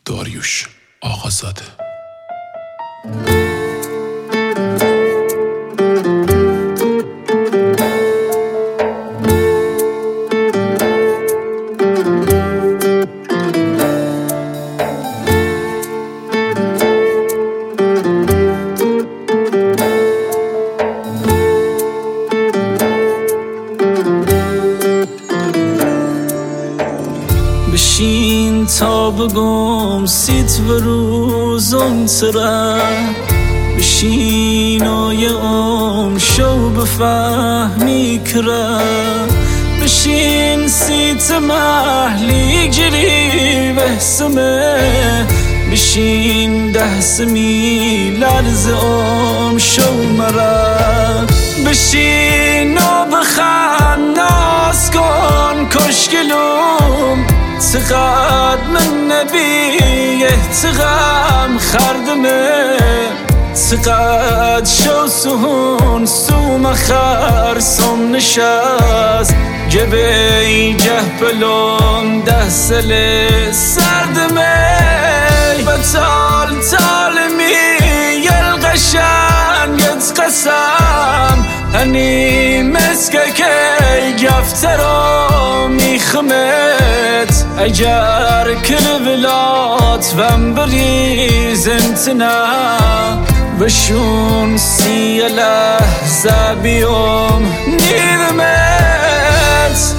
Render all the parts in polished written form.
داریوش آقازاده. بشین تا بگم سیت و روزم تره، بشین و یه شو بفهمی کره، بشین سیت محلی گیری بحسمه، بشین دهسمی لرز شو مره، بشین و بخند ناز کن کشکلوم، چقدر من نبی احتقام خردمه، چقدر شو سهون سوم خرسم نشست، جبی جهبلون ده سل سردمه، بطال تالمی یلقشن يتقسم، هني مسكك يفترى ميخمت، اجار كل بلاد بنبريز انتنا، بشون سيله زابيوم نيذمت.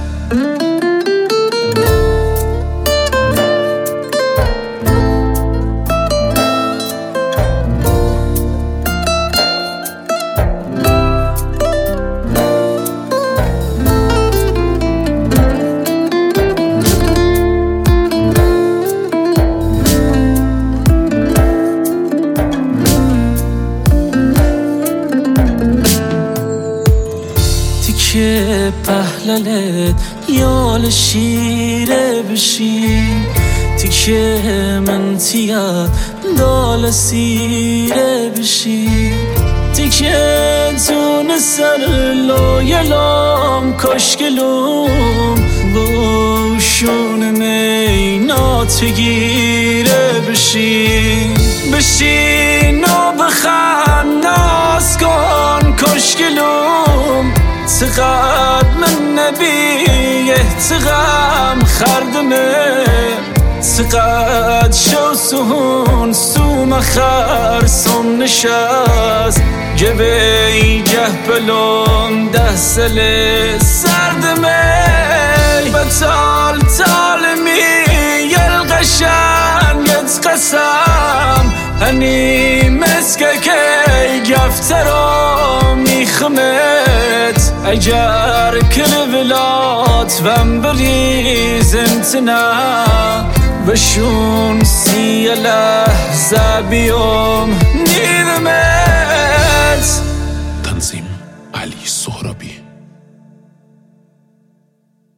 که پهللت یال شیره بشین، تیکه من تیاد دال سیره بشین، تیکه تون سر لایلام کشکلوم، بوشون مینات گیره بشین، بشین و بخند ناز کن کشکلوم، چقدر من نبی احتقام خردمه، چقدر شو سهون سوم خرسم نشست، جبی جهبلون ده سل سردمه، بطال تالمی یلقشن يتقسم، هني مسكك يفترى ميخمت، اجار كل بلاد بنبريز انتنا، بشون سيله زابيوم نيذمت.